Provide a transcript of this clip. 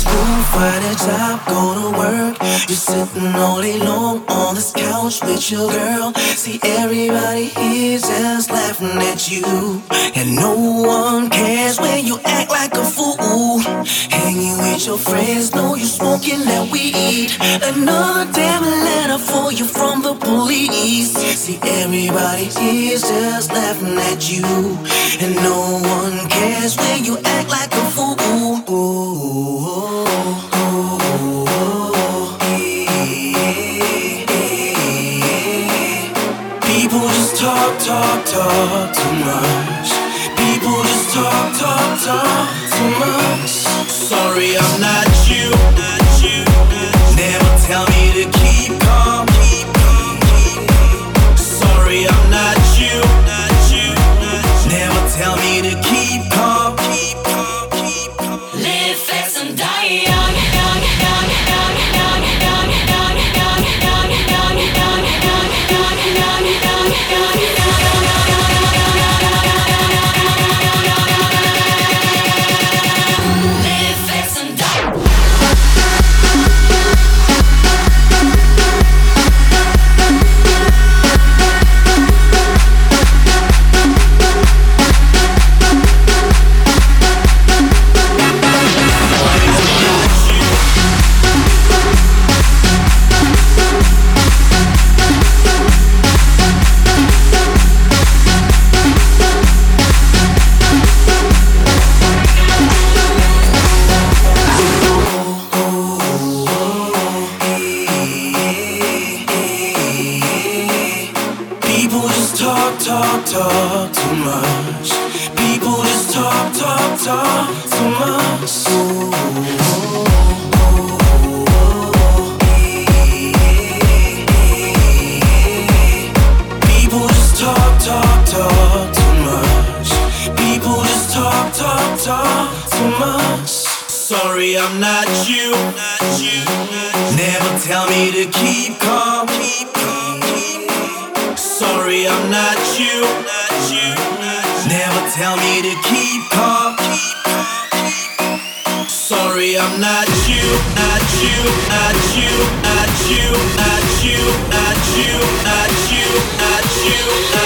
school, find a job, go to work. You're sitting all day long on this couch with your girl. See, everybody here's just laughing at you, and no one cares when you act like a fool. Hanging with your friends, know you smoking that weed. Another damn letter for you from the police. See, everybody here's just laughing at you, and no one cares when you act like a fool. People just talk too much. People just talk too much. Sorry, I'm not you. Never tell me to keep calm. Sorry, I'm not you. Never tell me to keep calm. Live fast and die young. Talk too much. People just talk too much. People just talk too much. People just talk too much. Sorry, I'm not you. Never tell me to keep calm. Sorry, I'm not you. Never tell me to keep calm. Sorry, I'm not you. Not you. Not you. Not you. Not you. Not you. Not you. Not you.